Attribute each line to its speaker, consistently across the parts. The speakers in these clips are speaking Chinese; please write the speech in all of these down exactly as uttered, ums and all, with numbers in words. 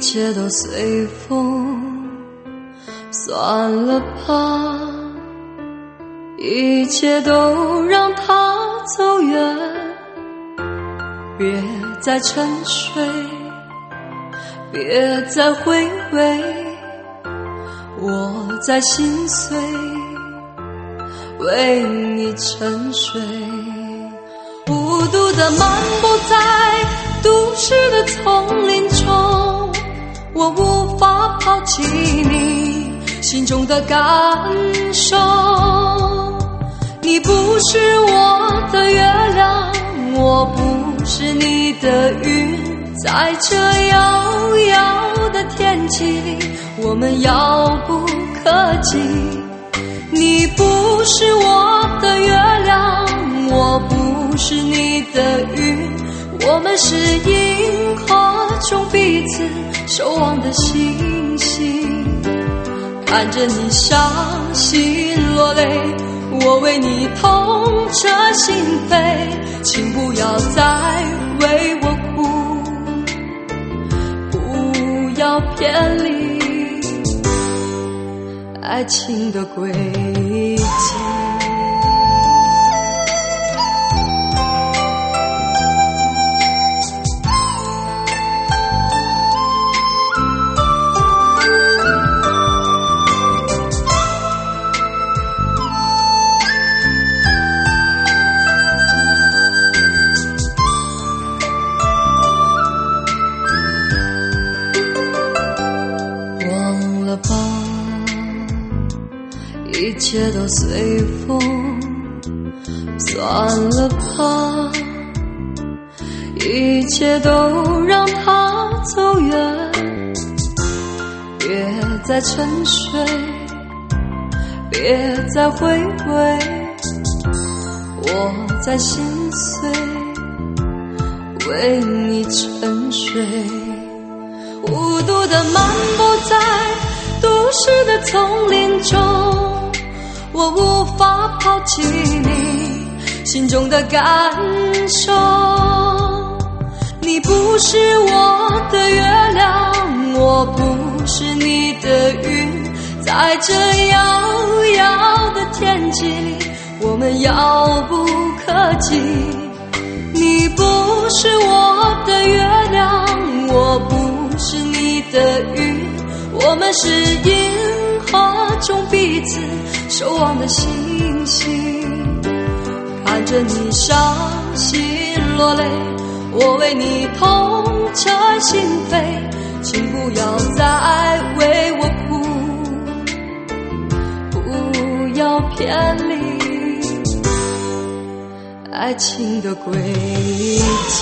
Speaker 1: 切都随风，算了吧，一切都让它走远，别再沉睡，别再回味，我在心碎，为你沉睡。孤独的漫步在都市的丛林中，我无法抛弃你心中的感受。你不是我的月亮，我不是你的云，在这遥遥的天气里，我们遥不可及。你不是我的月亮，我不是你的云，我们是银河中彼此守望的星星。看着你伤心落泪，我为你痛彻心扉，请不要再为我哭，不要偏离爱情的轨迹。一切都随风，算了吧，一切都让它走远，别再沉睡，别再回味，我在心碎，为你沉睡。孤独的漫步在都市的丛林中，我无法抛弃你心中的感受。你不是我的月亮，我不是你的云，在这遥遥的天际里，我们遥不可及。你不是我的月亮，我不是你的云，我们是银河中彼此守望的星星。看着你伤心落泪，我为你痛彻心扉，请不要再为我哭，不要偏离爱情的轨迹。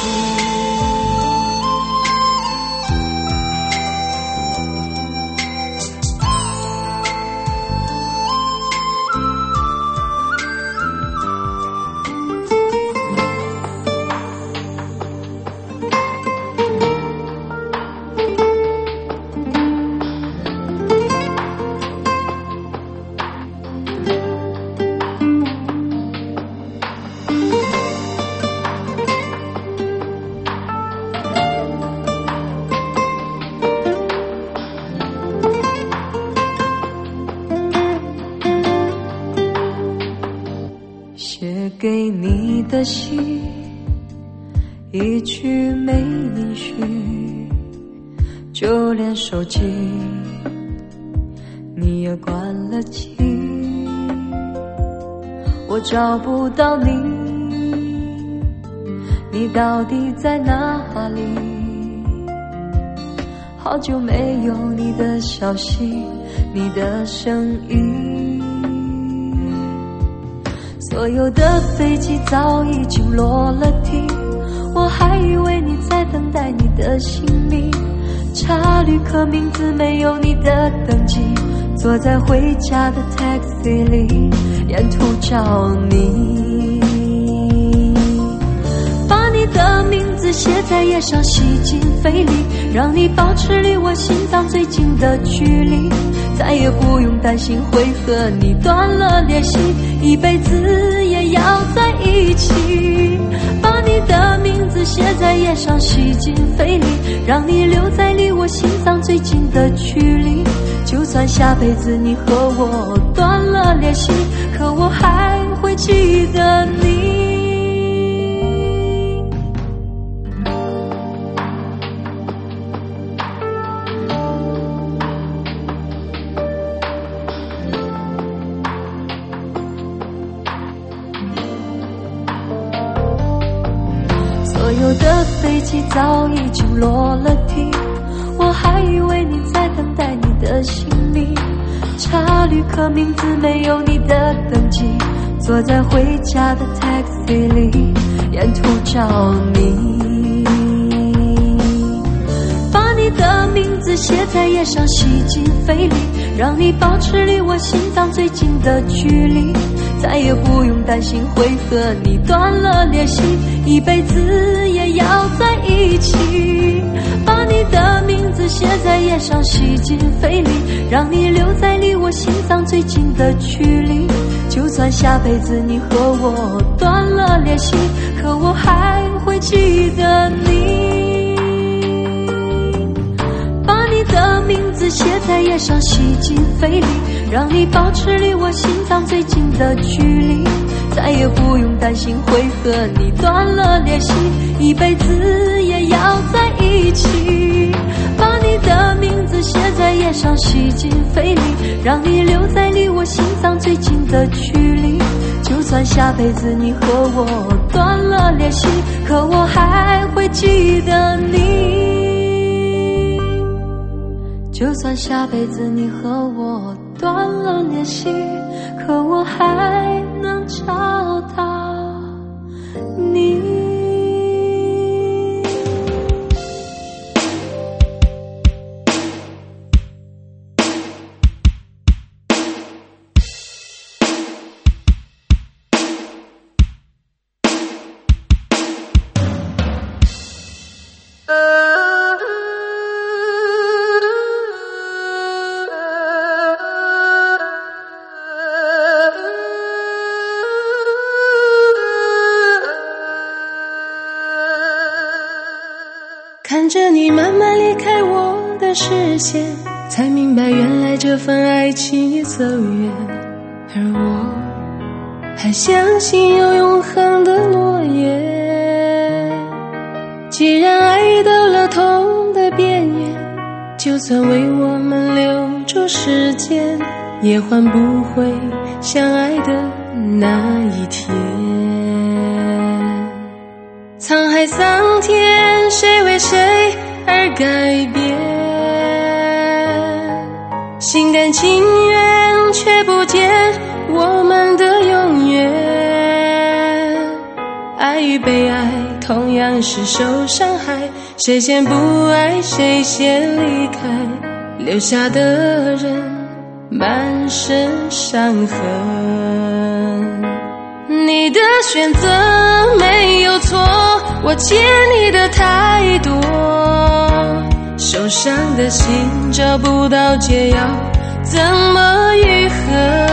Speaker 1: 写给你的信，一句没音讯，就连手机你也关了机，我找不到你，你到底在哪里？好久没有你的消息，你的声音，所有的飞机早已经落了地，我还以为你在等待你的行李，查旅客名字没有你的登记，坐在回家的 taxi 里，沿途找你，把你的名字字写在页上，洗尽费力，让你保持离我心脏最近的距离，再也不用担心会和你断了联系，一辈子也要在一起。把你的名字写在页上，洗尽费力，让你留在离我心脏最近的距离，就算下辈子你和我断了联系，可我还会记得你。所有的飞机早已经落了地，我还以为你在等待你的行李，查旅客名字没有你的登记，坐在回家的 taxi 里沿途找你，把你的名字写在页上，洗尽费力，让你保持离我心脏最近的距离，再也不用担心会和你断了联系，一辈子也要在一起。把你的名字写在页上，洗尽费力，让你留在离我心脏最近的距离，就算下辈子你和我断了联系，可我还会记得你。把你的名字写在页上，洗尽费力，让你保持离我心脏最近的距离，再也不用担心会和你断了联系，一辈子也要在一起。把你的名字写在页上，洗尽费力，让你留在离我心脏最近的距离，就算下辈子你和我断了联系，可我还会记得你。就算下辈子你和我断了联系，可我还能找到你。
Speaker 2: 看着你慢慢离开我的视线，才明白原来这份爱情也走远，而我还相信有永恒的诺言。既然爱到了痛的边缘，就算为我们留住时间，也换不回相爱的那一天。沧海桑田，谁为谁而改变？心甘情愿，却不见我们的永远。爱与被爱同样是受伤害，谁先不爱谁先离开，留下的人满身伤痕。你的选择没有错，我借你的太多，受伤的心找不到解药，怎么愈合？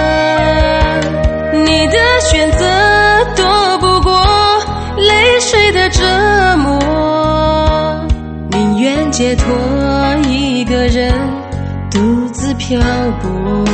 Speaker 2: 你的选择躲不过泪水的折磨，宁愿解脱一个人独自漂泊。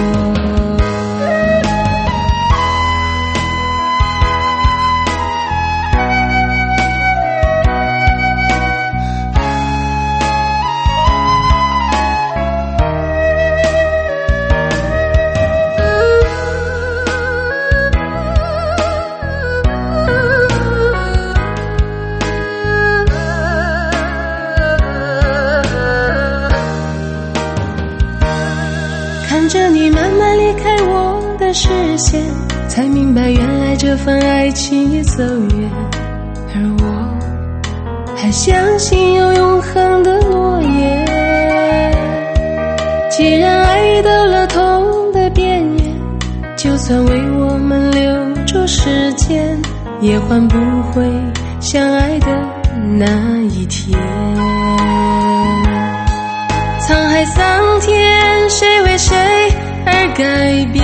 Speaker 2: 看着你慢慢离开我的视线，才明白原来这份爱情也走远，而我还相信有永恒的诺言。既然爱到了痛的边缘，就算为我们留住时间，也换不回相爱的那一天。沧海桑田，谁为谁而改变？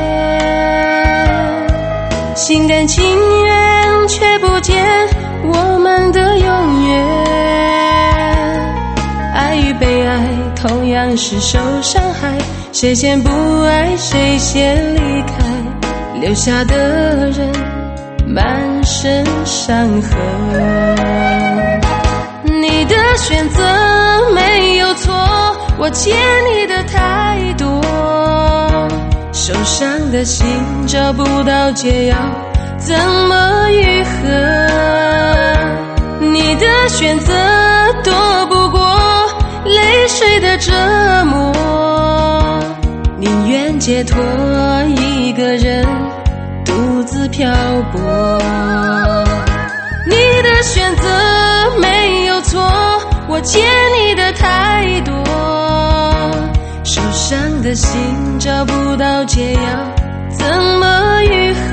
Speaker 2: 心甘情愿，却不见我们的永远。爱与被爱同样是受伤害，谁先不爱谁先离开，留下的人满身伤痕。你的选择没有错，我欠你的太多，受伤的心找不到解药，怎么愈合？你的选择躲不过泪水的折磨，宁愿解脱一个人独自漂泊。你的选择没有错，我欠你的太多，受伤的心找不到解药，怎么愈合？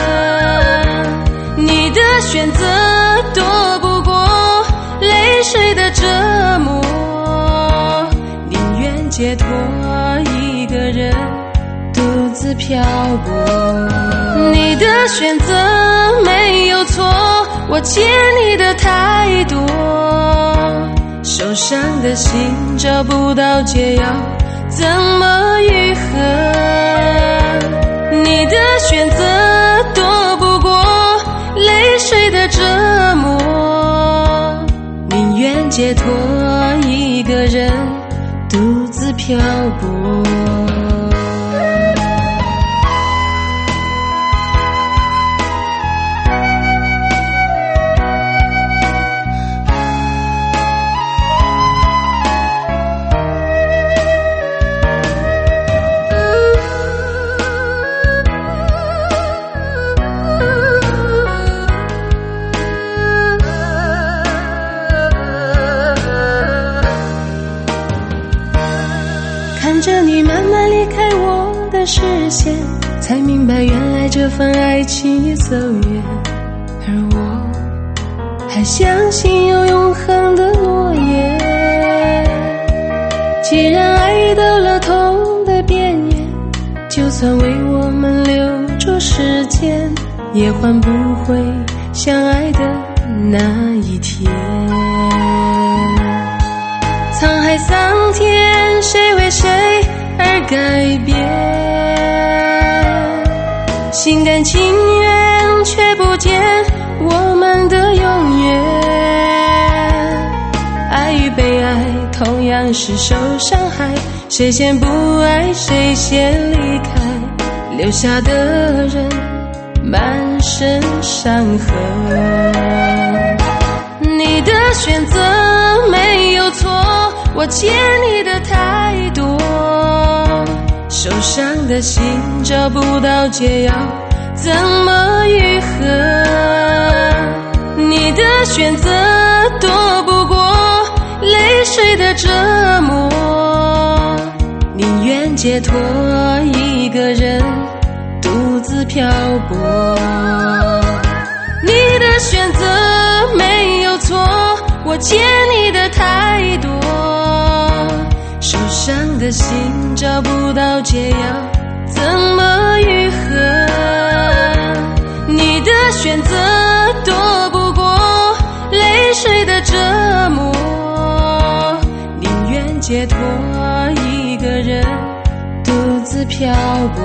Speaker 2: 你的选择躲不过泪水的折磨，宁愿解脱一个人独自漂泊。你的选择没有错，我欠你的太多，受伤的心找不到解药，怎么愈合？你的选择躲不过泪水的折磨，宁愿解脱一个人独自漂泊。看着你慢慢离开我的视线，才明白原来这份爱情已走远，而我还相信有永恒的诺言。既然爱到了痛的边缘，就算为我们留住时间，也换不回相爱的那一天。沧海桑田，谁为谁而改变？心甘情愿，却不见我们的永远。爱与被爱同样是受伤害，谁先不爱谁先离开，留下的人满身伤痕。你的选择没有错，我欠你的太多，受伤的心找不到解药，怎么愈合？你的选择躲不过泪水的折磨，宁愿解脱一个人独自漂泊。你的选择没有错，我欠你的太多，受伤的心找不到解药，怎么愈合？你的选择躲不过泪水的折磨，宁愿解脱一个人独自漂泊。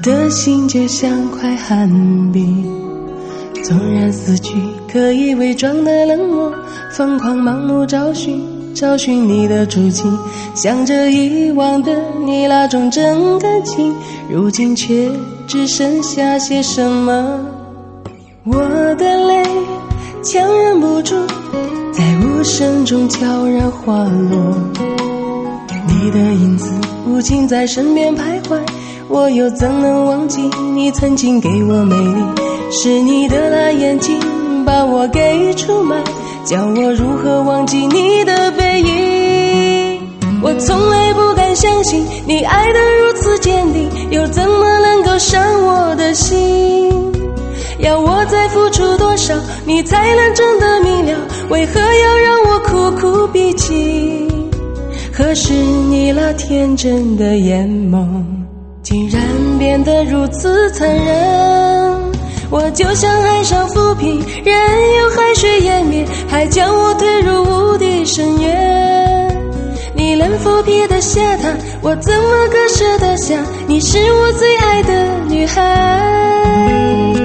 Speaker 2: 的心就像块寒冰，纵然死去可以伪装的冷漠，疯狂盲目找寻找寻你的足迹，想着遗忘的你那种真感情，如今却只剩下些什么。我的泪强忍不住，在无声中悄然滑落，你的影子无情在身边徘徊，我又怎能忘记你曾经给我美丽，是你的那眼睛把我给出卖，叫我如何忘记你的背影。我从来不敢相信你爱得如此坚定，又怎么能够伤我的心，要我再付出多少你才能真的明了，为何要让我苦苦逼近，可是你那天真的眼眸竟然变得如此残忍，我就像海上浮萍，任由海水湮灭，还将我推入无底深渊，你能否别得下他，我怎么割舍得下，你是我最爱的女孩。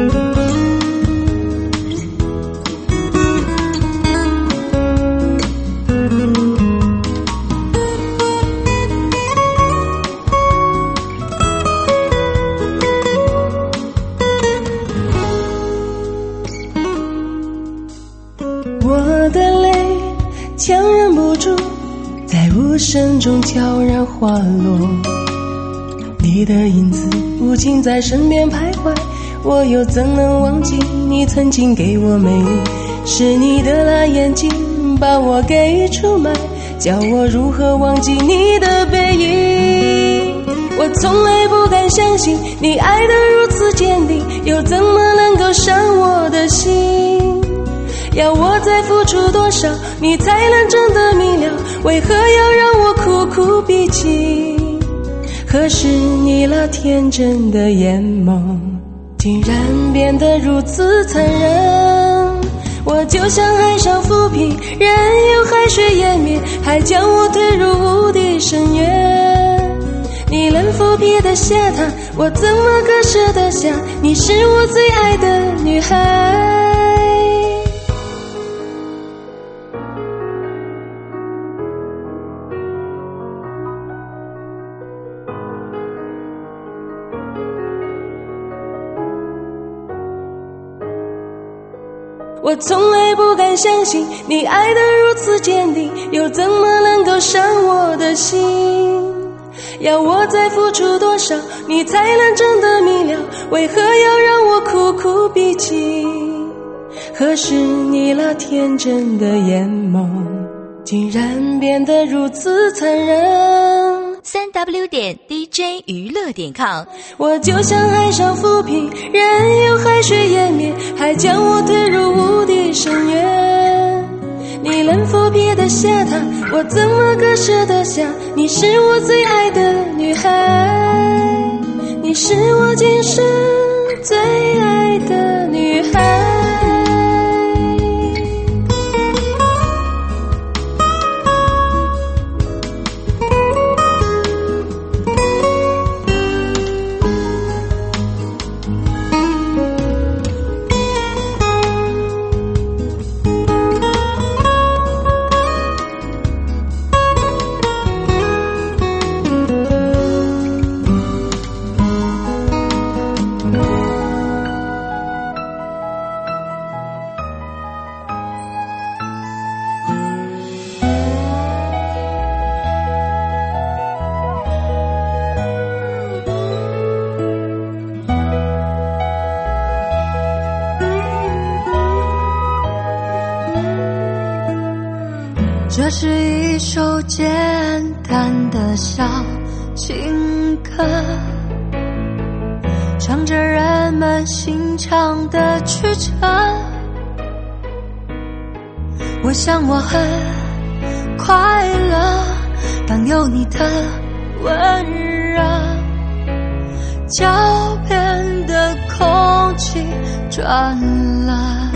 Speaker 2: 我的泪强忍不住，在无声中悄然滑落，你的影子无情在身边徘徊，我又怎能忘记你曾经给我美丽，是你的那眼睛把我给出卖，叫我如何忘记你的背影。我从来不敢相信你爱得如此坚定，又怎么能够伤我的心，要我再付出多少你才能真的明了，为何要让我苦苦逼近，可是你那天真的眼眸竟然变得如此残忍，我就像海上浮萍，任由海水湮灭，还将我推入无底深渊，你能否别得下他，我怎么割舍得下，你是我最爱的女孩。我从来不敢相信你爱得如此坚定，又怎么能够伤我的心，要我再付出多少你才能真的明了，为何要让我苦苦逼近，可是你那天真的眼眸竟然变得如此残忍。
Speaker 3: 三 w 点 d j 娱乐点 com，
Speaker 2: 我就像海上浮萍，任由海水湮灭，还将我推入无底深渊，你能否别得下他，我怎么割舍得下，你是我最爱的女孩，你是我今生最爱的女孩。
Speaker 1: 这是一首简单的小情歌，唱着人们心肠的曲折，我想我很快乐，当有你的温热，脚边的空气转了，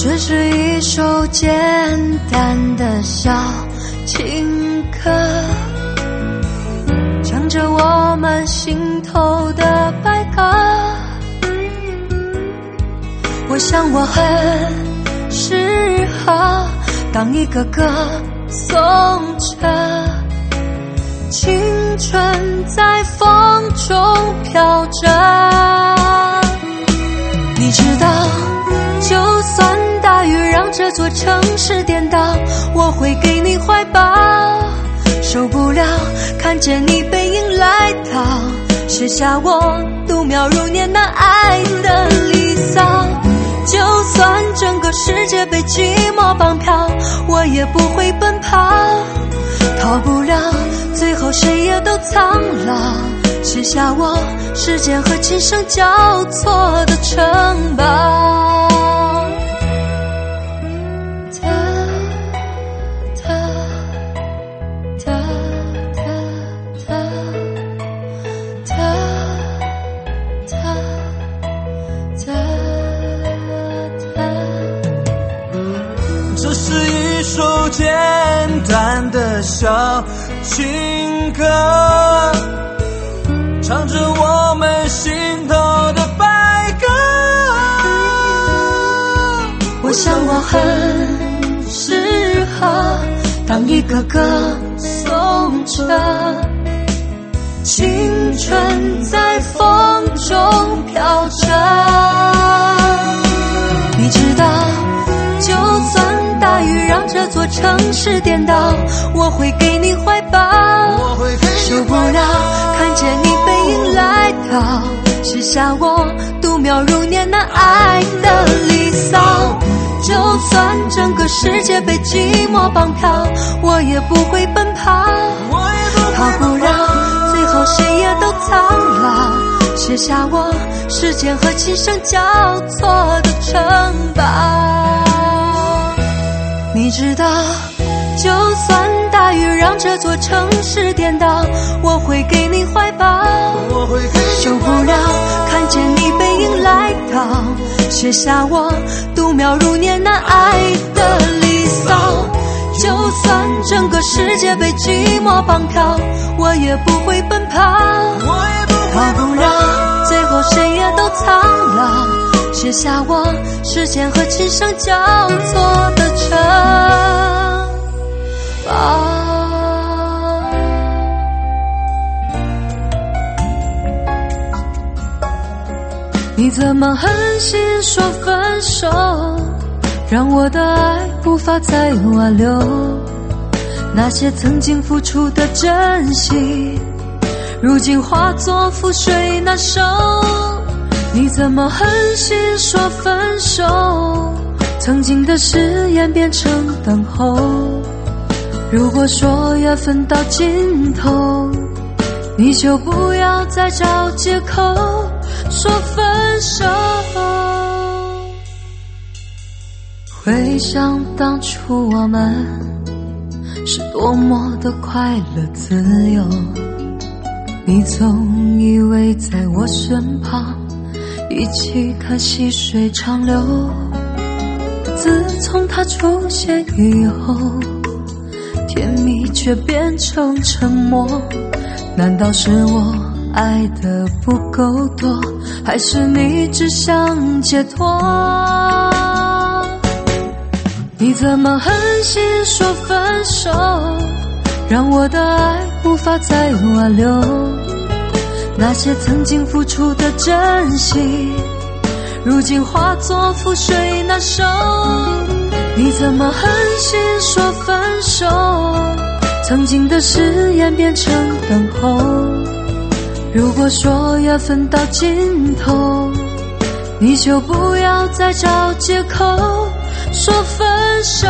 Speaker 1: 这是一首简单的小情歌，唱着我们心头的白鸽。我想我很适合当一个歌颂者，青春在风中飘着。你知道，就算大雨让这座城市颠倒，我会给你怀抱。受不了看见你背影来到，写下我度秒如年那爱的离骚。就算整个世界被寂寞绑票，我也不会奔跑，逃不了最后谁也都苍老，写下我时间和琴声交错的城堡。
Speaker 4: 这是一首简单的小情歌，唱着我们心头的白鸽。
Speaker 1: 我想我很适合当一个歌颂者，青春在风中飘着。你知道，就算大雨让这座城市颠倒，我会给你怀抱。受不了看见你背影来到，写下我度秒如年那爱的离骚。就算整个世界被寂寞绑票，我也不会奔跑，逃不了最后谁也都苍老，写下我时间和琴声交错的城堡。你知道，就算大雨让这座城市颠倒，我会给你怀抱。受不了看见你背影来到，写下我度秒如年那爱的离骚。就算整个世界被寂寞绑票，我也不会奔跑，逃不了最后谁也都苍老，写下我时间和琴声交错的城堡。你怎么狠心说分手，让我的爱无法再挽留，那些曾经付出的真心，如今化作覆水难收。你怎么狠心说分手，曾经的誓言变成等候，如果说缘分到尽头，你就不要再找借口说分手。回想当初我们是多么的快乐自由，你总以为在我身旁一起看细水长流，自从他出现以后，甜蜜却变成沉默。难道是我爱得不够多，还是你只想解脱？你怎么狠心说分手，让我的爱无法再挽留，那些曾经付出的真心，如今化作覆水难收。你怎么狠心说分手，曾经的誓言变成等候，如果说缘分到尽头，你就不要再找借口说分手。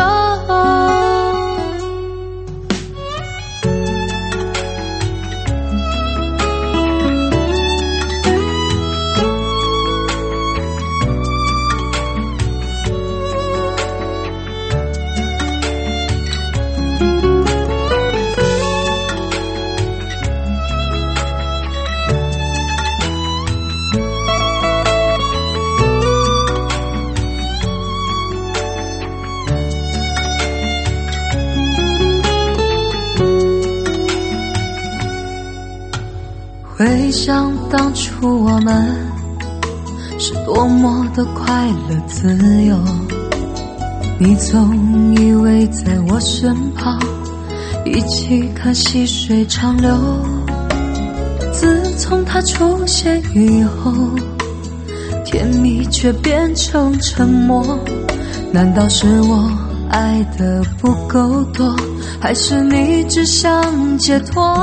Speaker 1: 回想当初我们是多么的快乐自由，你总以为在我身旁一起看细水长流。自从他出现以后，甜蜜却变成沉默。难道是我爱的不够多，还是你只想解脱？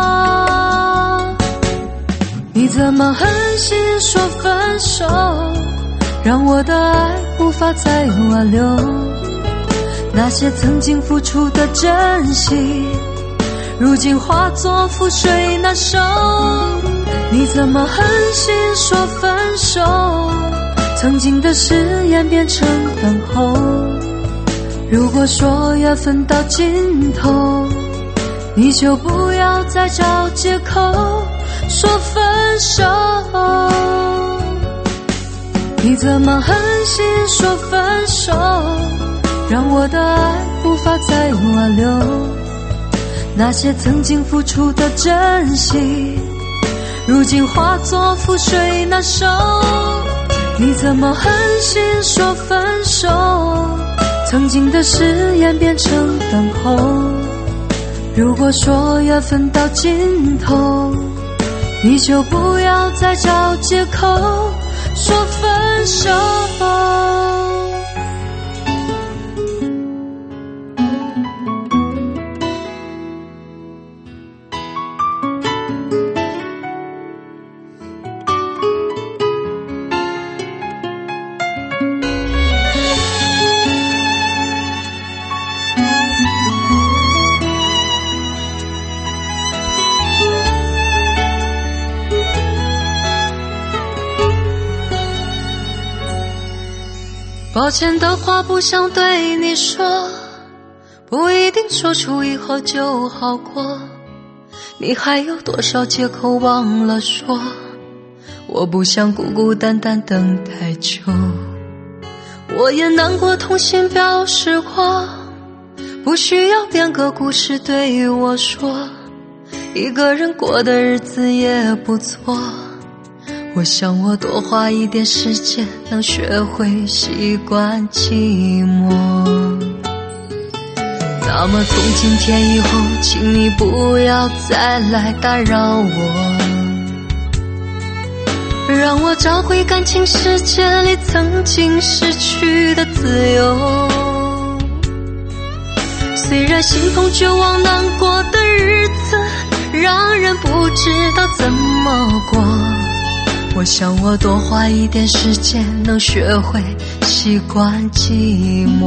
Speaker 1: 你怎么狠心说分手，让我的爱无法再挽留。那些曾经付出的真心，如今化作覆水难收。你怎么狠心说分手，曾经的誓言变成等候。如果说缘分到尽头，你就不要再找借口说分手。你怎么狠心说分手，让我的爱无法再挽留。那些曾经付出的真心，如今化作覆水难收。你怎么狠心说分手，曾经的誓言变成等候。如果说缘分到尽头，你就不要再找借口说分手。抱歉的话不想对你说，不一定说出以后就好过。你还有多少借口忘了说，我不想孤孤单单等太久。我也难过痛心表示过，不需要编个故事对我说，一个人过的日子也不错。我想我多花一点时间，能学会习惯寂寞。那么从今天以后，请你不要再来打扰我，让我找回感情世界里曾经失去的自由。虽然心痛绝望难过的日子让人不知道怎么过，我想我多花一点时间，能学会习惯寂寞。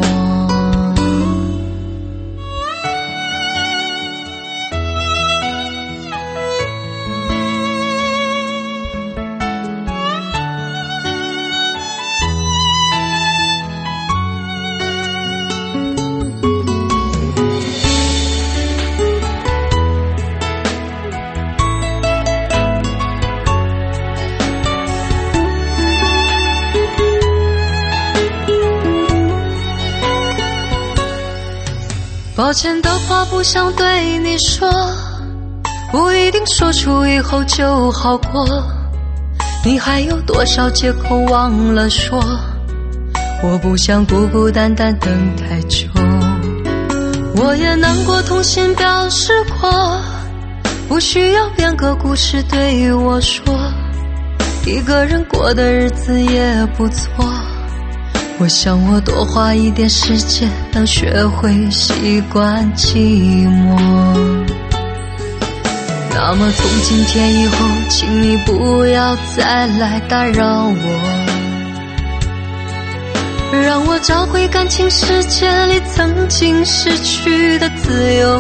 Speaker 1: 抱歉的话不想对你说，不一定说出以后就好过。你还有多少借口忘了说，我不想孤孤单单等太久。我也难过痛心表示过，不需要编个故事对我说，一个人过的日子也不错。我想我多花一点时间，能学会习惯寂寞。那么从今天以后，请你不要再来打扰我，让我找回感情世界里曾经失去的自由。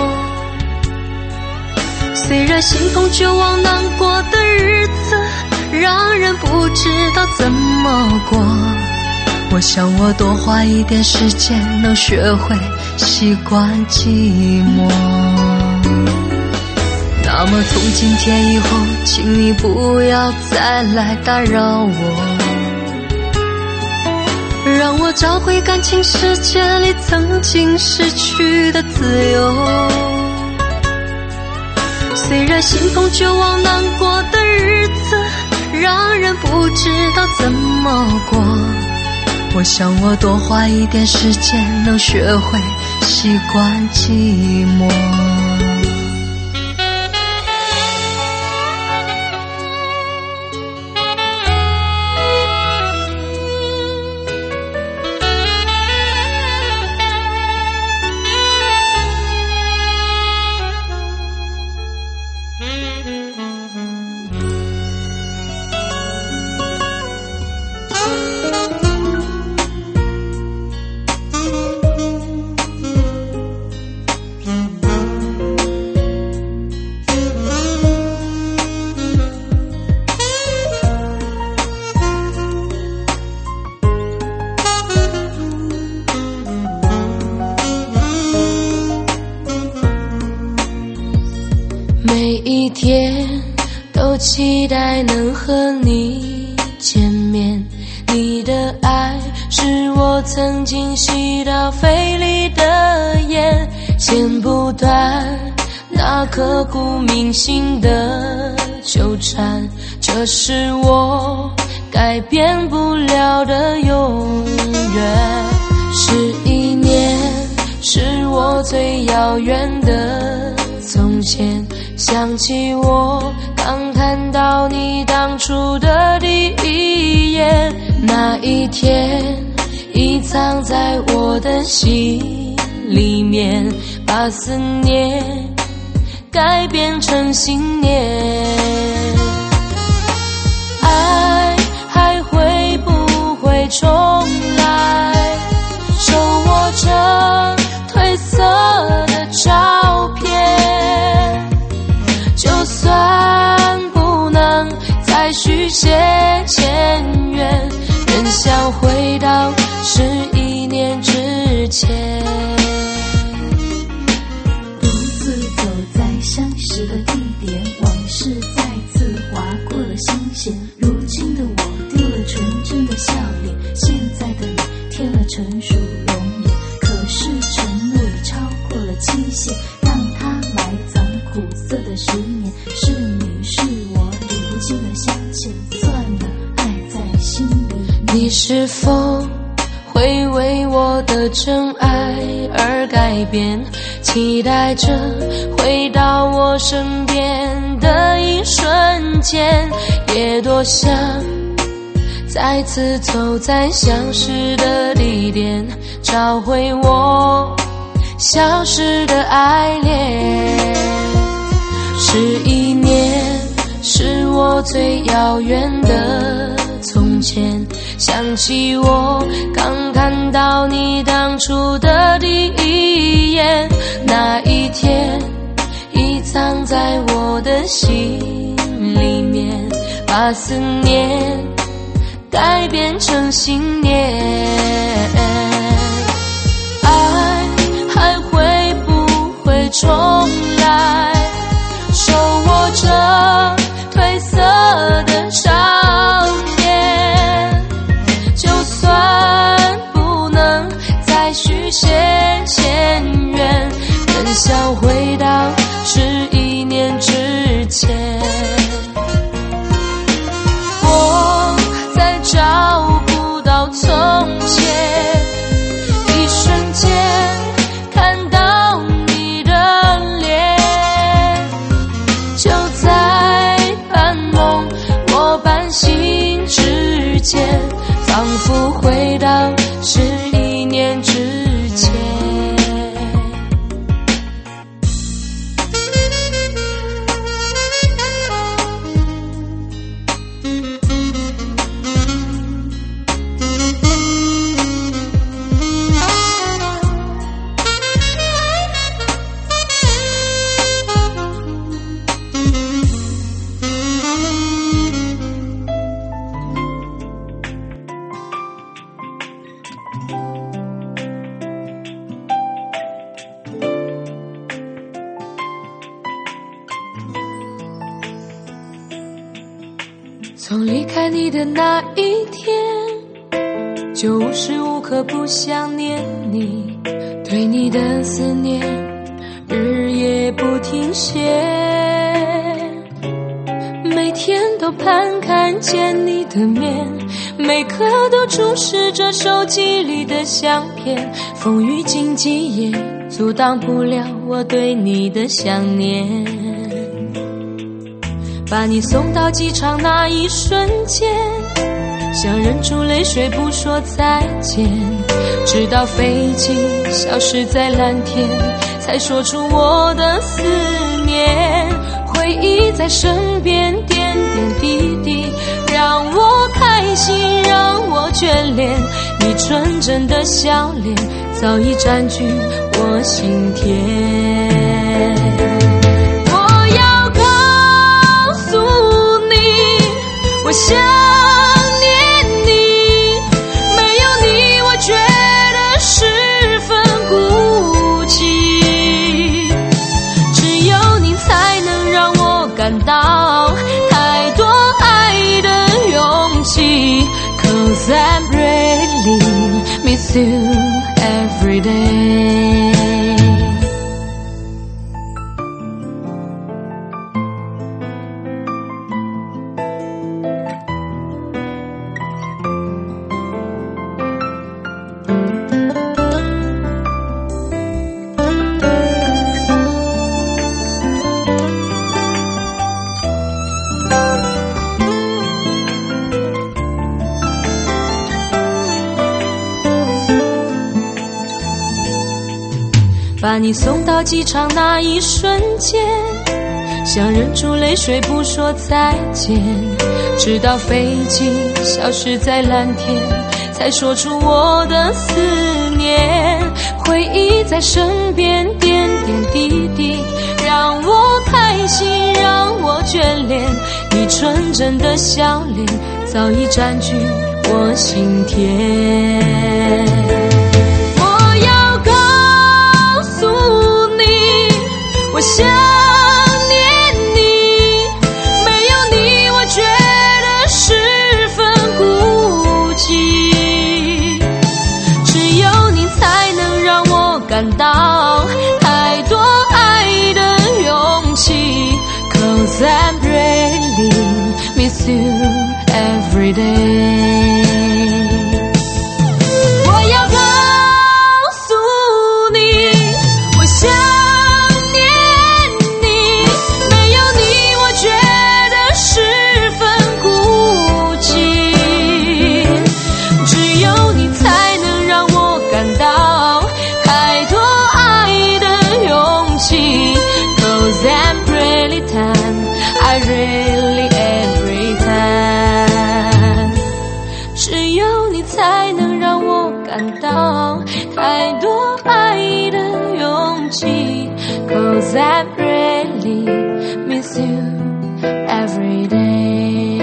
Speaker 1: 虽然心痛绝望难过的日子让人不知道怎么过，我想我多花一点时间，能学会习惯寂寞。那么从今天以后，请你不要再来打扰我，让我找回感情世界里曾经失去的自由。 虽然心痛却往难过的日子让人不知道怎么过，我想我多花一点时间能学会习惯寂寞。
Speaker 2: 每一天都期待能和你见面，你的爱是我曾经吸到肺里的烟，剪不断那刻骨铭心的纠缠，这是我改变不了的永远。是一年，是我最遥远的从前，想起我刚看到你当初的第一眼，那一天已藏在我的心里面，把思念改变成信念。爱还会不会重来？手握着褪色的照片，就算不能再续写前缘，仍想回到十一年之前。
Speaker 5: 独自走在相识的地点，往事再次划过了心弦。如今的我丢了纯真的笑脸，现在的你添了成熟容颜。可是承诺已超过了期限，让它埋藏苦涩的十年。是你是我历不尽的相欠，算了，爱在心里。
Speaker 2: 你是否会为我的真爱而改变？期待着回到我身边的一瞬间，也多想再次走在相识的地点，找回我消失的爱恋。是一年，是我最遥远的从前，想起我刚看到你当初的第一眼，那一天已藏在我的心里面，把思念改变成信念。爱还会不会重来？手握着褪色的照片，就算不能再续写前缘，更想回到十一年之前。我在找不到从前，一瞬间看到你的脸，就在半梦我半醒之间，仿佛回到十一年之前。从离开你的那一天，就无时无刻不想念你，对你的思念日夜不停歇。 天都盼看见你的面，每刻都注视着手机里的相片，风雨经济也阻挡不了我对你的想念。把你送到机场那一瞬间，想忍住泪水不说再见，直到飞机消失在蓝天，才说出我的思念。回忆在身边点点滴滴，让我开心，让我眷恋，你纯真的笑脸早已占据我心田。我要告诉你，我想念你，没有你我觉得十分孤寂，只有你才能让我感到太多爱的勇气。 Cause I'm really miss you every day。把你送到机场那一瞬间，想忍住泪水不说再见，直到飞机消失在蓝天，才说出我的思念。回忆在身边点点滴滴，让我开心，让我眷恋，你纯真的笑脸早已占据我心田。我想念你，没有你我觉得十分孤寂，只有你才能让我感到太多爱的勇气。 Cause I'm really miss you every day。 我要告诉你，我想I really every time， 只有你才能让我感到太多爱的勇气。 Cause I really miss you every day。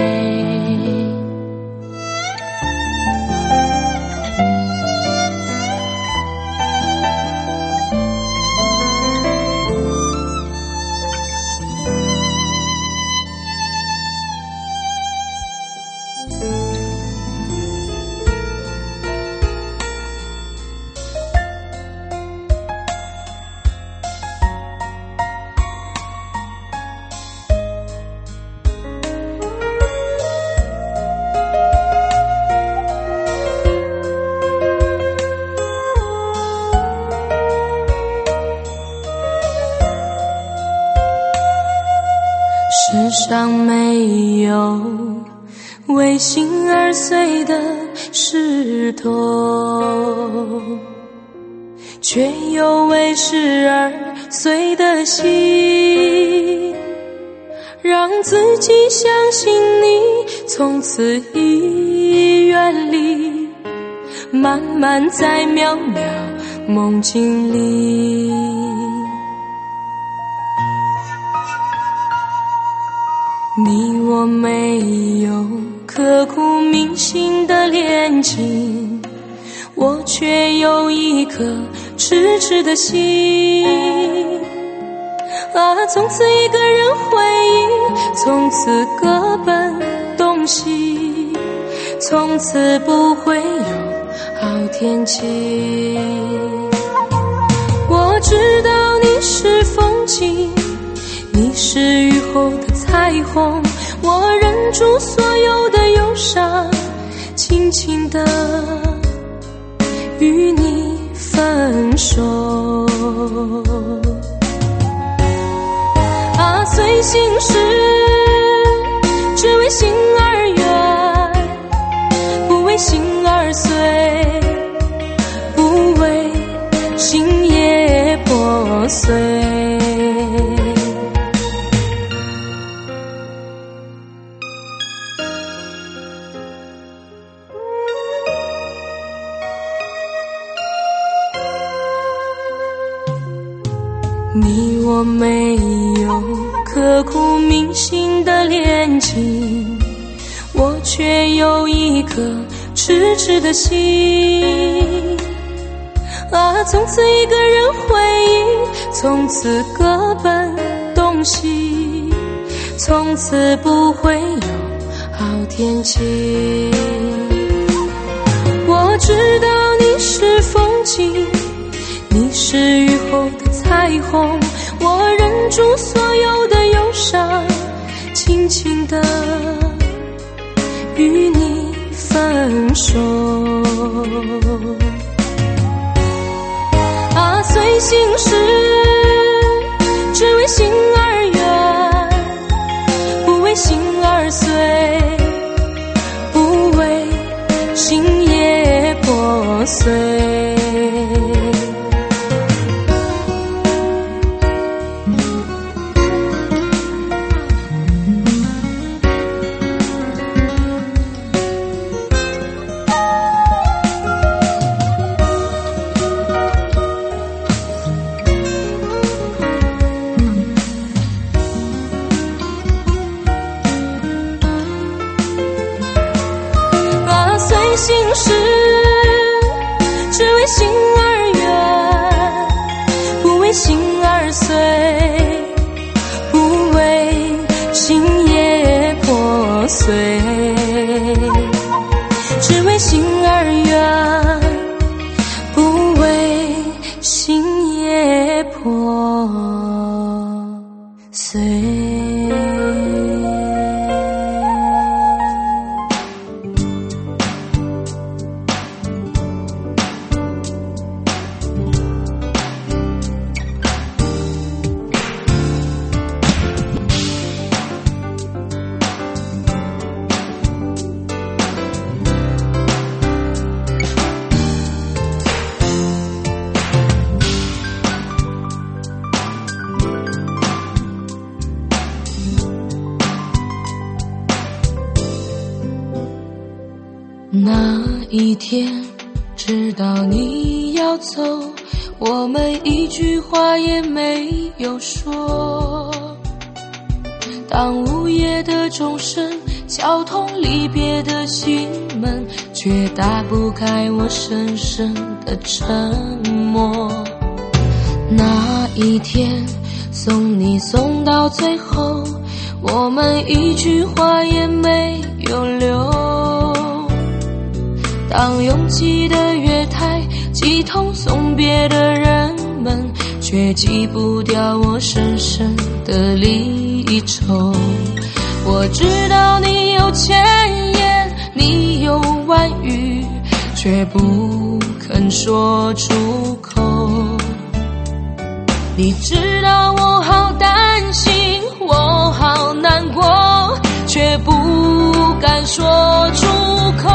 Speaker 2: 世上没有为心而碎的石头，却有为事而碎的心。让自己相信你，从此已远离，慢慢在渺渺梦境里。你我没有刻骨铭心的恋情，我却有一颗痴痴的心。啊，从此一个人回忆，从此各奔东西，从此不会有好天气。我知道你是风景，你是雨后的彩虹，我住所有的忧伤，轻轻地与你分手。啊，随心事只为心而远，不为心而碎，不为心也破碎。你我没有刻骨铭心的恋情，我却有一颗痴痴的心。啊，从此一个人回忆，从此各奔东西，从此不会有好天气。我知道你是风景，你是雨后的彩虹，我忍住所有的忧伤，轻轻地与你分手。啊，随心事只为心而远，不为心而碎，不为心也破碎。心事只为心而远，不为心而碎，不为心也破碎。只为心而远，不为心也破碎。那一天知道你要走，我们一句话也没有说。当午夜的钟声敲痛离别的心门，却打不开我深深的沉默。那一天送你送到最后，我们一句话也没有留。当拥挤的月台挤痛送别的人们，却挤不掉我深深的离愁。我知道你有千言，你有万语，却不肯说出口。你知道我好担心，我好难过，却不敢说出口。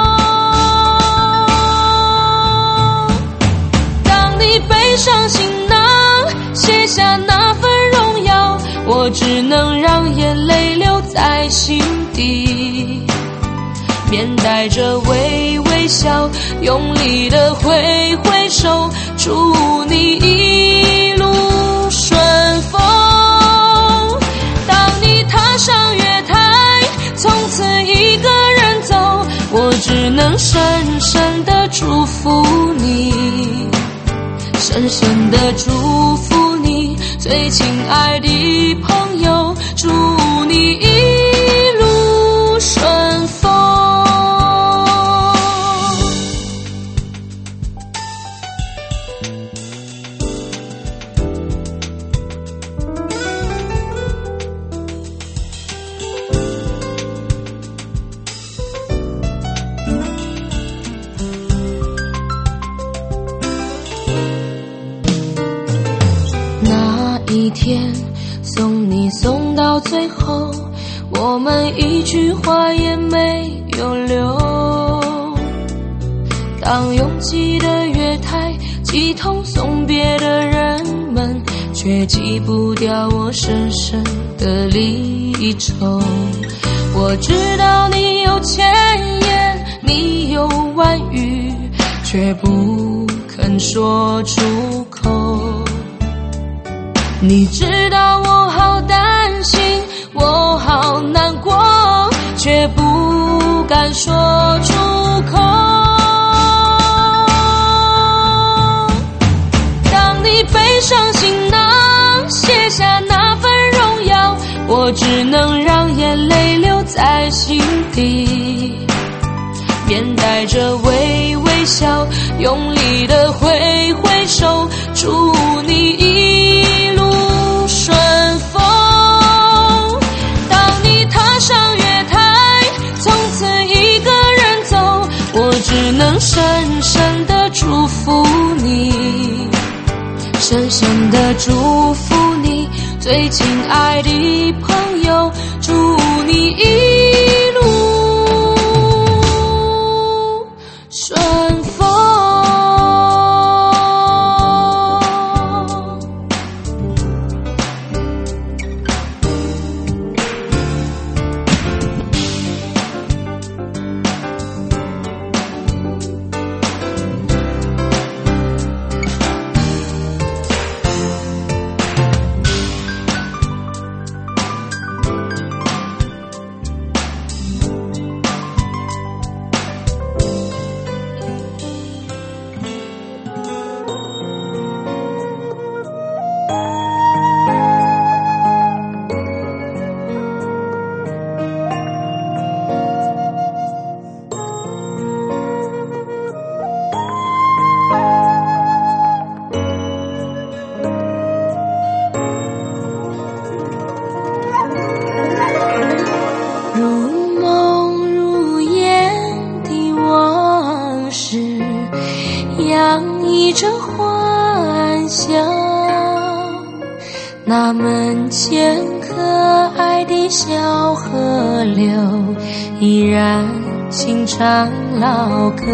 Speaker 2: 背上行囊，写下那份荣耀，我只能让眼泪留在心底，面带着微微笑，用力的挥挥手，祝你一路顺风。当你踏上月台，从此一个人走，我只能深深的祝福你，深深地祝福你，最亲爱的朋友，祝你一路顺风。 一天送你送到最后，我们一句话也没有留。当拥挤的月台挤痛送别的人们，却挤不掉我深深的离愁。我知道你有千言，你有万语，却不肯说出口。你知道我好担心，我好难过，却不敢说出口。当你背上行囊，卸下那份荣耀，我只能让眼泪留在心底，面带着微微笑，用力地挥挥手，祝你一路顺风。当你踏上月台，从此一个人走，我只能深深地祝福你，深深地祝福你，最亲爱的朋友，祝你一路顺风。那门前可爱的小河流，依然轻唱老歌。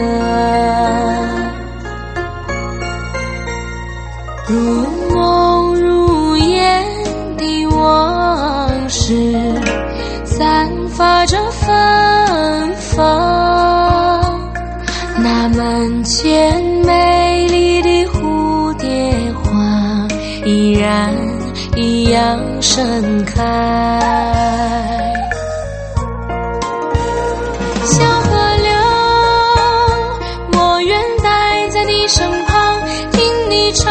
Speaker 2: 如梦如烟的往事，散发着芬芳。那门前美丽的蝴蝶花，依然一样盛开。小河流，我愿待在你身旁，听你唱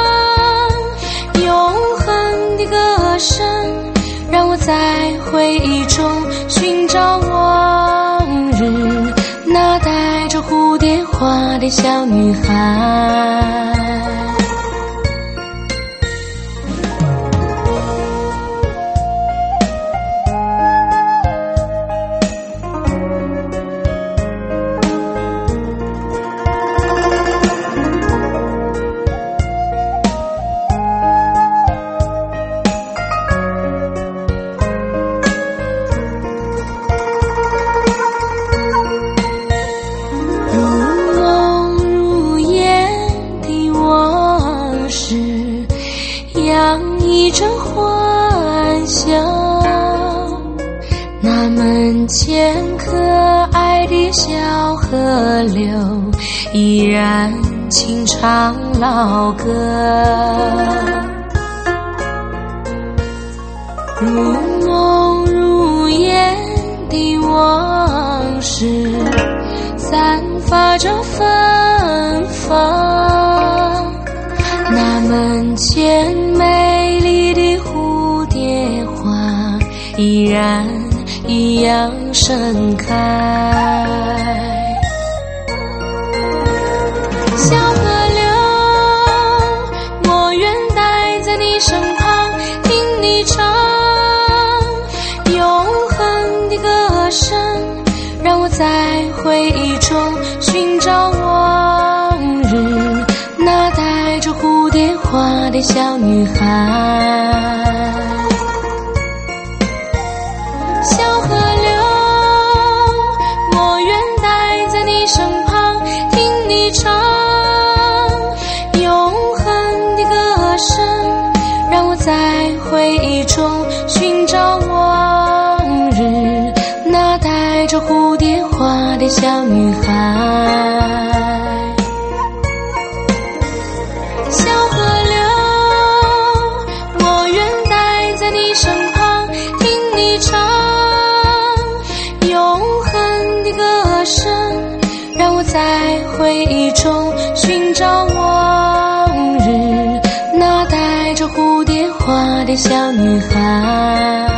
Speaker 2: 永恒的歌声，让我在回忆中寻找往日那带着蝴蝶花的小女孩。前可爱的小河流，依然轻唱老歌。如梦如烟的往事，散发着芬芳。那门前美丽的蝴蝶花，依然一样盛开。小河流，我愿待在你身旁，听你唱永恒的歌声，让我在回忆中寻找往日那带着蝴蝶花花的小女孩。小河流，我愿待在你身旁，听你唱永恒的歌声，让我在回忆中寻找往日那带着蝴蝶花的小女孩。小河流，我愿待在你身旁，听你唱永恒的歌声，让我在回忆中寻找往日那带着蝴蝶花的小女孩。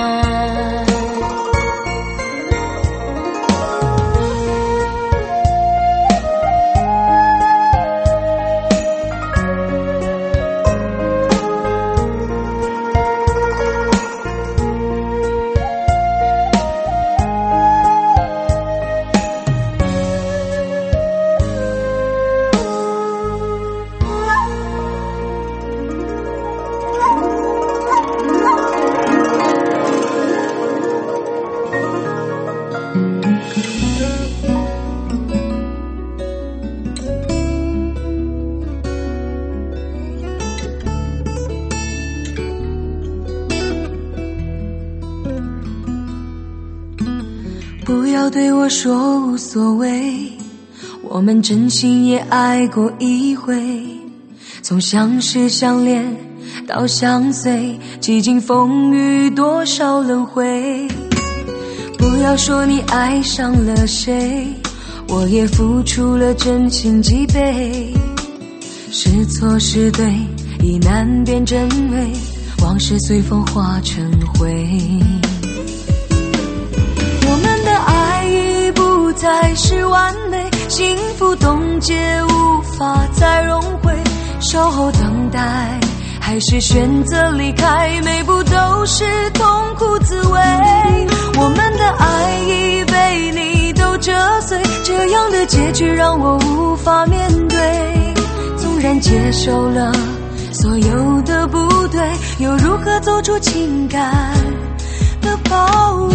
Speaker 1: 不要对我说无所谓，我们真心也爱过一回，从相识相恋到相随，几经风雨多少轮回。不要说你爱上了谁，我也付出了真情几倍，是错是对已难辨真伪，往事随风化成灰。我们的爱已不再是完美，幸福冻结无法再融汇，守候等待还是选择离开，每步都是痛苦滋味。我们的爱已被你都折碎，这样的结局让我无法面对，纵然接受了所有的不对，又如何走出情感的包围。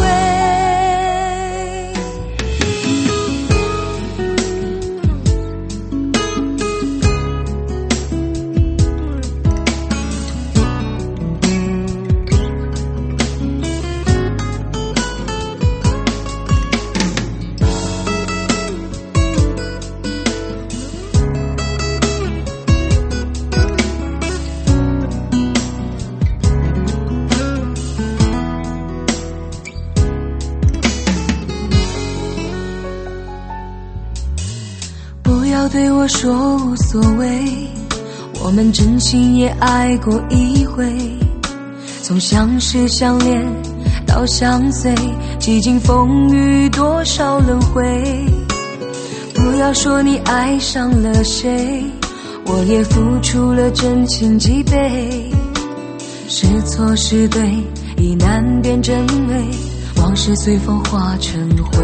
Speaker 1: 不要对我说无所谓，我们真心也爱过一回，从相识相恋到相随，几经风雨多少轮回。不要说你爱上了谁，我也付出了真情几倍，是错是对已难辨真伪，往事随风化成灰。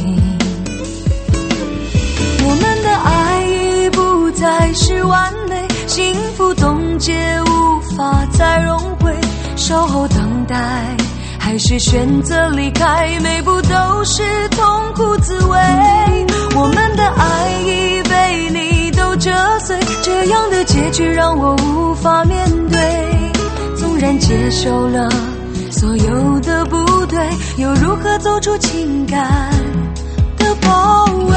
Speaker 1: 我们的爱已不再是完美，幸福冻结无法再融汇，守候等待还是选择离开，每步都是痛苦滋味。我们的爱已被你都折碎，这样的结局让我无法面对，纵然接受了所有的不对，又如何走出情感的包围。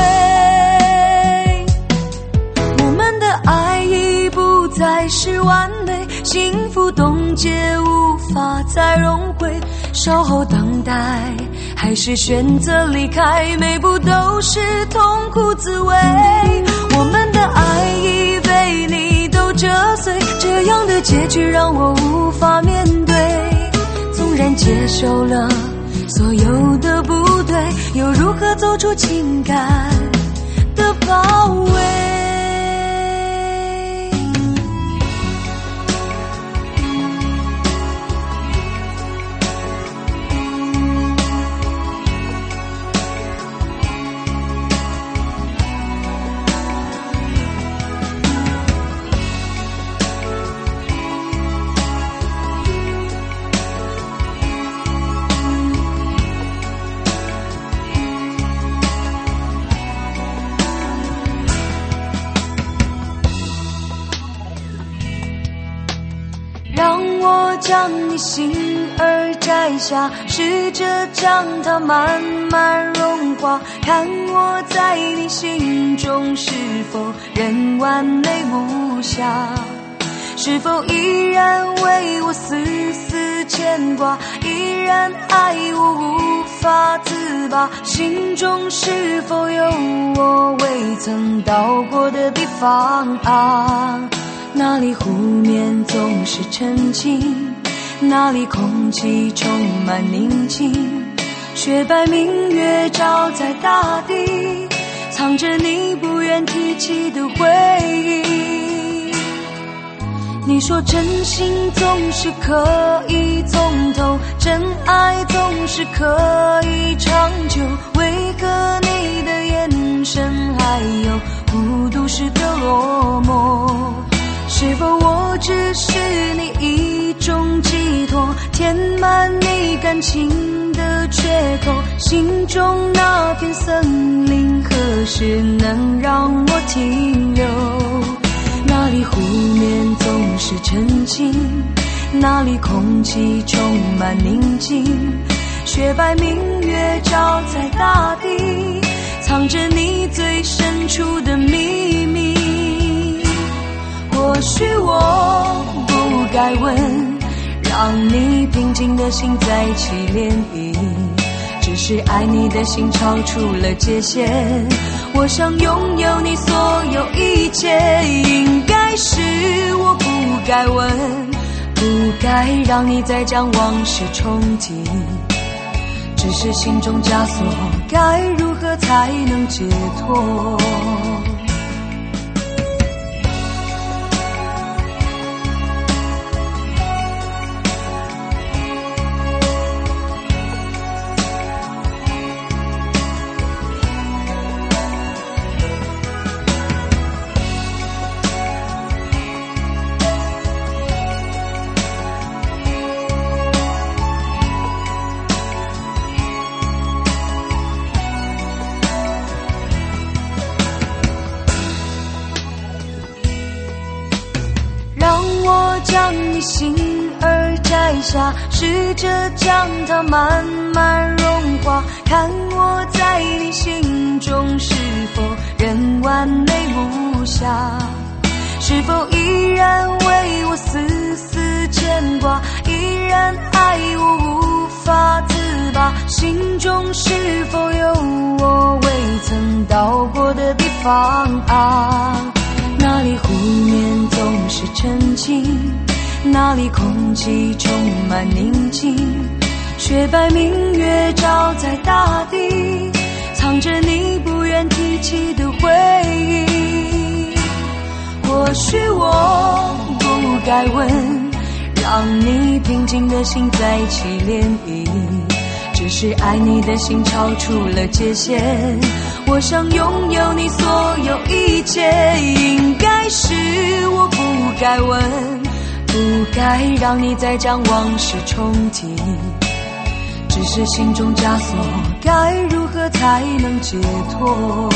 Speaker 1: 爱已不再是完美，幸福冻结无法再融汇，守候等待还是选择离开，每步都是痛苦滋味。我们的爱已被你都折碎，这样的结局让我无法面对，纵然接受了所有的不对，又如何走出情感的包围。 将你心儿摘下，试着将它慢慢融化，看我在你心中是否仍完美无瑕，是否依然为我丝丝牵挂，依然爱我无法自拔，心中是否有我未曾到过的地方啊？那里湖面总是沉静，那里空气充满宁静，雪白明月照在大地，藏着你不愿提起的回忆。你说真心总是可以从头，真爱总是可以长久，为何你的眼神还有孤独时的落寞？是否我只是你一种寄托，填满你感情的缺口，心中那片森林何时能让我停留？那里湖面总是沉静，那里空气充满宁静，雪白明月照在大地，藏着你最深处的秘密。或许我不该问，让你平静的心再起涟漪，只是爱你的心超出了界限，我想拥有你所有一切。应该是我不该问，不该让你再将往事重提，只是心中枷锁，该如何才能解脱？将你心儿摘下，试着将它慢慢融化，看我在你心中是否仍完美无瑕，是否依然为我丝丝牵挂，依然爱我无法自拔，心中是否有我未曾到过的地方啊？那里湖面总是沉静，那里空气充满宁静，雪白明月照在大地，藏着你不愿提起的回忆。或许我不该问，让你平静的心再起涟漪，只是爱你的心超出了界限，我想拥有你所有一切。应该是我不该问，不该让你再将往事重提，只是心中枷锁，该如何才能解脱？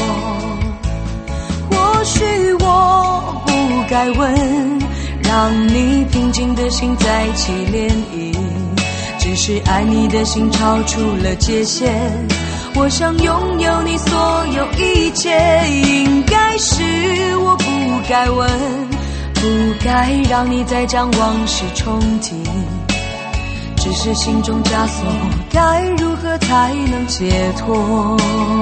Speaker 1: 或许我不该问，让你平静的心再起涟漪，只是爱你的心超出了界限，我想拥有你所有一切。应该是我不该问，不该让你再将往事重提，只是心中枷锁，该如何才能解脱？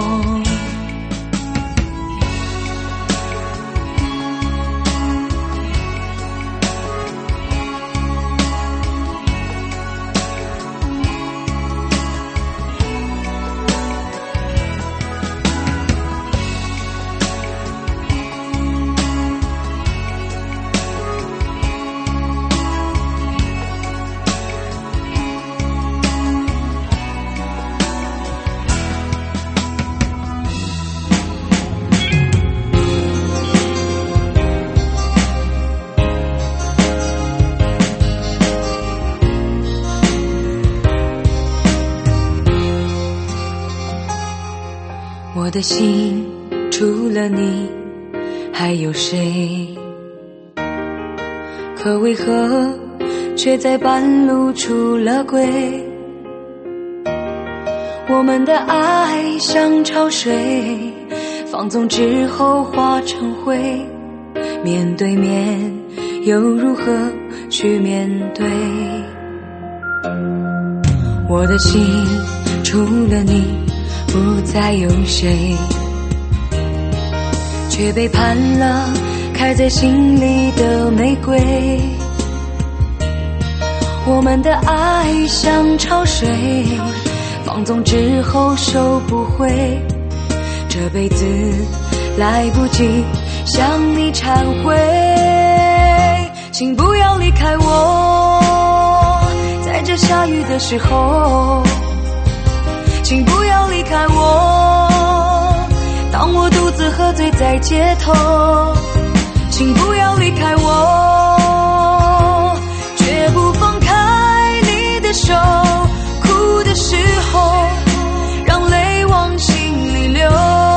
Speaker 1: 我的心除了你还有谁？可为何却在半路出了轨。我们的爱像潮水，放纵之后化成灰，面对面又如何去面对？我的心除了你不再有谁，却背叛了开在心里的玫瑰。我们的爱像潮水，放纵之后收不回，这辈子来不及向你忏悔。请不要离开我，在这下雨的时候，请不要离开我，当我独自喝醉在街头，请不要离开我，绝不放开你的手，哭的时候让泪往心里流。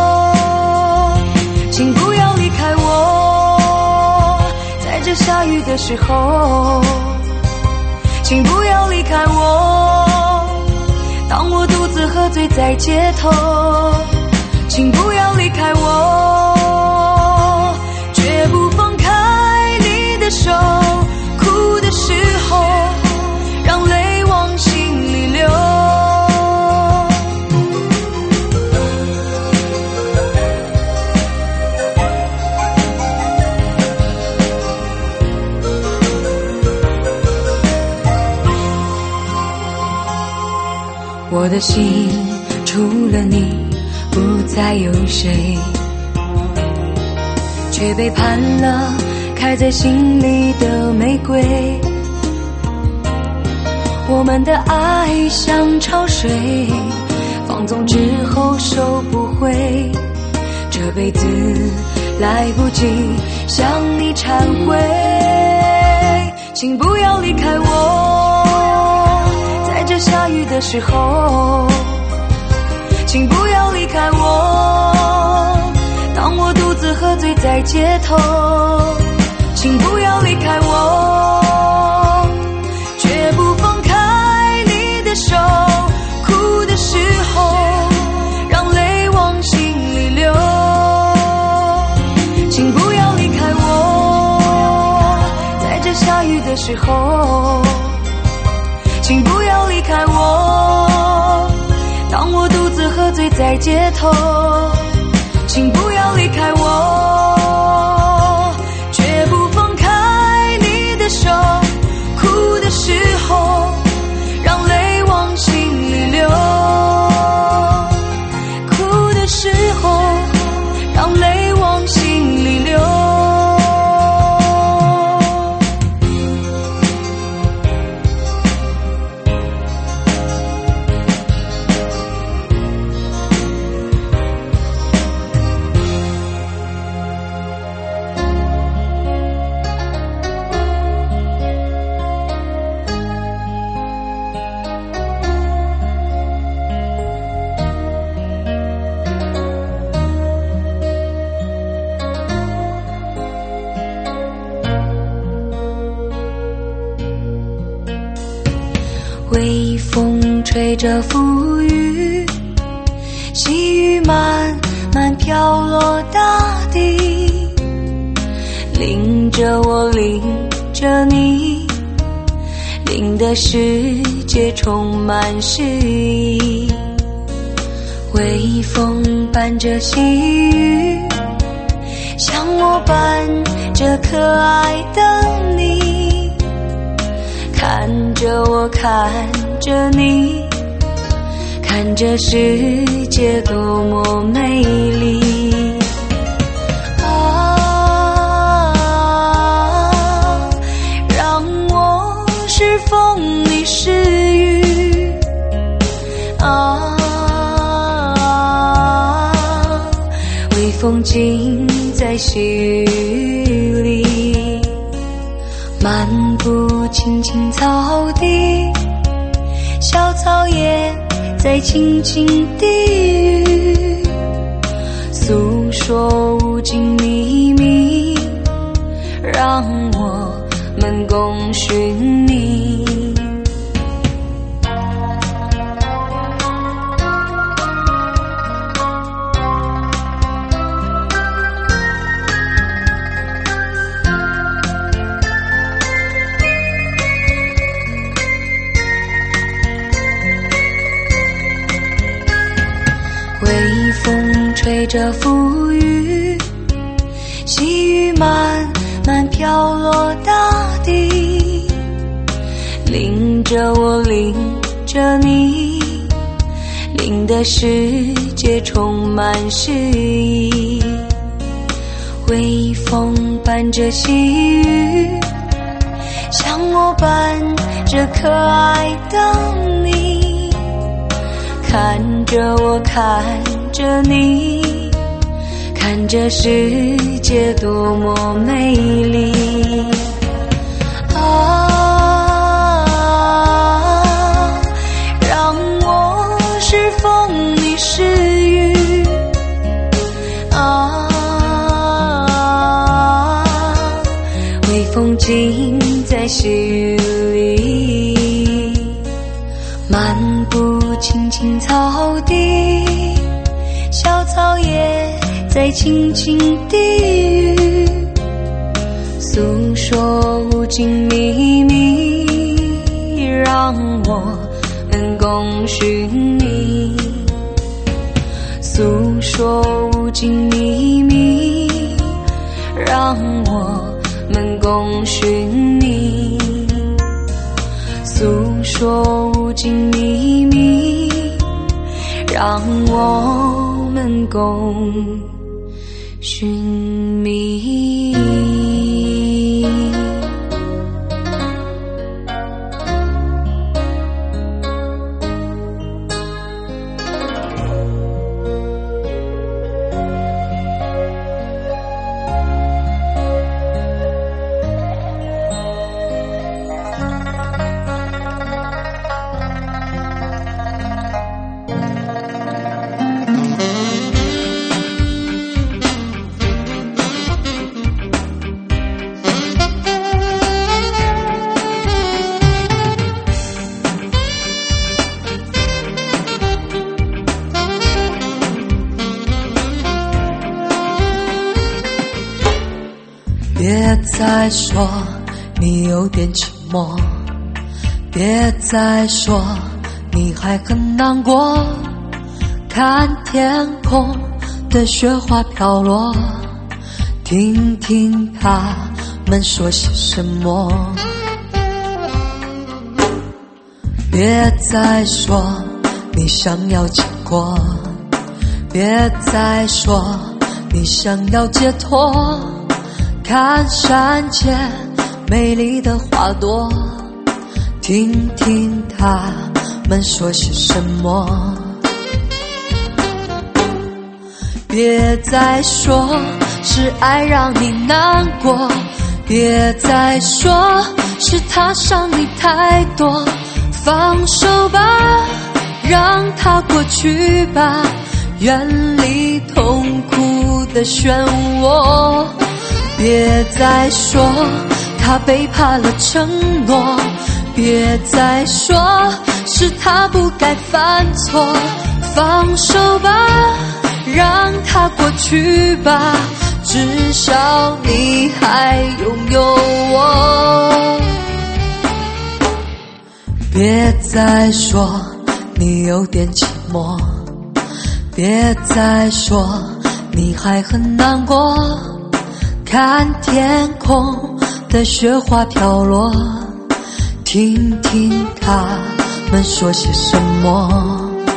Speaker 1: 请不要离开我，在这下雨的时候，请不要离开我，当我独自喝醉在街头，请不要离开我，绝不放开你的手，哭的时候让泪往心里流。我的心除了你不再有谁，却背叛了开在心里的玫瑰。我们的爱像潮水，放纵之后收不回，这辈子来不及向你忏悔。请不要离开我，在这下雨的时候，请不要离开我，当我独自喝醉在街头，请不要离开我，绝不放开你的手，哭的时候让泪往心里流。请不要离开我，在这下雨的时候，请不要离开我，当我独自喝醉在街头，请不要离开我，绝不放开你的手，哭的时候让泪往心里流，哭的时候让泪往心里流。微风吹着浮雨，细雨慢慢飘落大地，淋着我淋着你，淋的世界充满诗意。微风伴着细雨，像我伴着可爱的你，看着我看着你，看着世界多么美丽。啊，让我是风你是雨，啊，微风尽在细雨里，漫步青青草地，小草也在轻轻低语，诉说无尽秘密，让我们共寻你。微风吹着浮雨，细雨慢慢飘落大地，淋着我，淋着你，淋的世界充满诗意。微风伴着细雨，像我伴着可爱的你，看着我，看着你，看着世界多么美丽啊！让我是风，你是雨啊！微风尽在细雨里，漫步青青草地，小草也在轻轻低语，诉说无尽秘密，让我们共寻你。诉说无尽秘密，让我们共寻你。诉说无尽秘密，让我们共寻觅。
Speaker 4: 别再说你有点寂寞，别再说你还很难过，看天空的雪花飘落，听听他们说些什么。别再说你想要结果，别再说你想要解脱，看山间美丽的花朵，听听他们说些什么。别再说是爱让你难过，别再说是他伤你太多，放手吧，让它过去吧，远离痛苦的漩涡。别再说他背叛了承诺，别再说是他不该犯错，放手吧，让它过去吧，至少你还拥有我。别再说你有点寂寞，别再说你还很难过，看天空的雪花飘落，听听他们说些什么。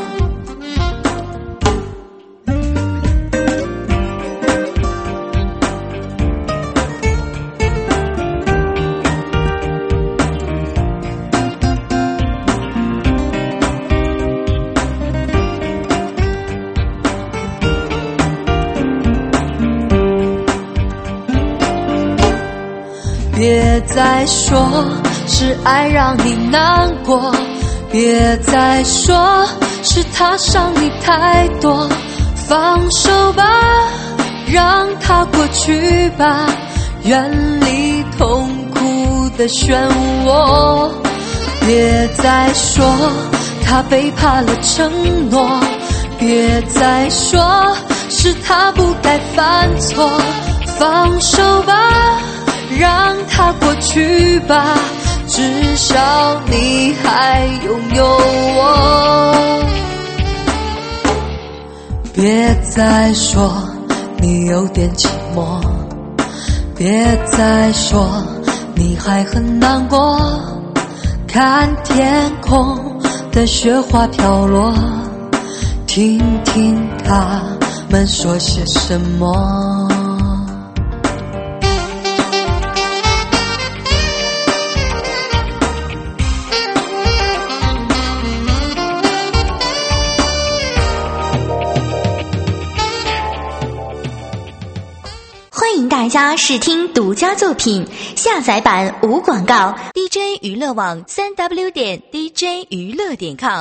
Speaker 4: 别再说是爱让你难过，别再说是他伤你太多，放手吧，让它过去吧，远离痛苦的漩涡。别再说他背叛了承诺，别再说是他不该犯错。放手吧，让它过去吧，至少你还拥有我。别再说你有点寂寞，别再说你还很难过。看天空的雪花飘落，听听他们说些什么。
Speaker 3: 欢迎大家试听独家作品，下载版无广告。D J 娱乐网三 W 点 D J 娱乐点 com。